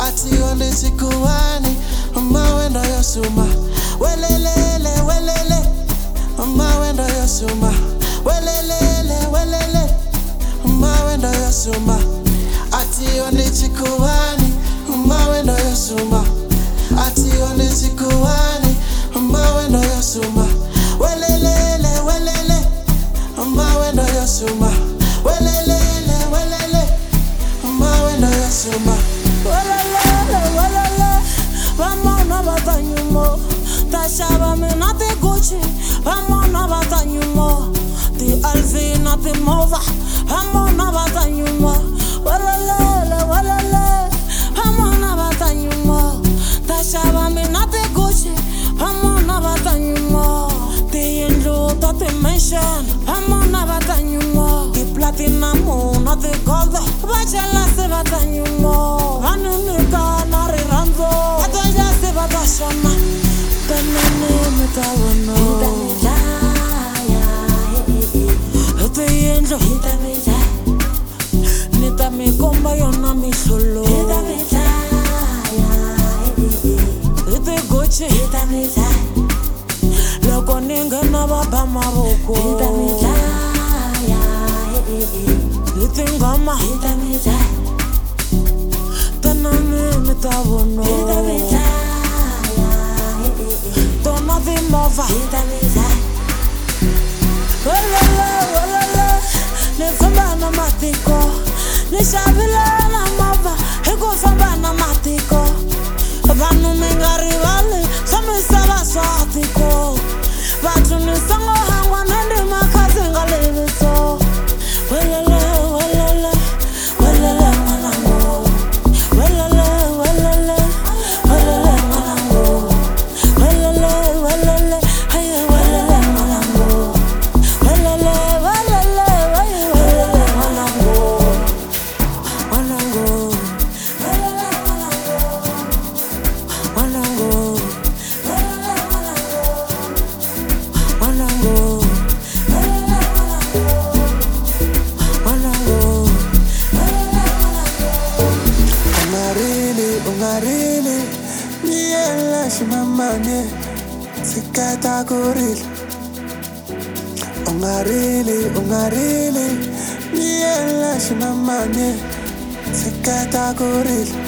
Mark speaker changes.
Speaker 1: ati ondisikuwani mawendo yosuma welelele welele mawendo yosuma welelele welele mawendo yosuma ati ondisikuwani mawendo yosuma ati ondisikuwani mawendo yosuma welelele welele mawendo yosuma welelele welele mawendo yosuma
Speaker 2: welele vamona vatanyumo tashava mina ti Gucci vamona vatanyumo ti LV na ti mova vamona vatanyumo welele vamona vatanyumo tashava mina ti Gucci vamona vatanyumo ti yindlu ta ti mansion vamona vatanyumo ti platinum na ti gold vajelasi vatanyumo vanunika na rirhandzu vatojasi vatashona tanene mitavono ti yindlu ni ta mi komba yona mihlolo ti Gucci loko ni nghena va ba mavoko hi tinghoma tanani mi ta vono tona timovha welele ni famba na matiko ni xavile na movha hi ku famba na matiko vanhu mi nga rivali swa misava swa tiko vathu ni sango hangwa na ndi makhazi nga leviso welele n'wanangu welele n'wanangu welele haye welele n'wanangu welele n'wanangu
Speaker 1: ungarini niyela shimamane sikata kuril ungarini niyela shimamane sikata kuril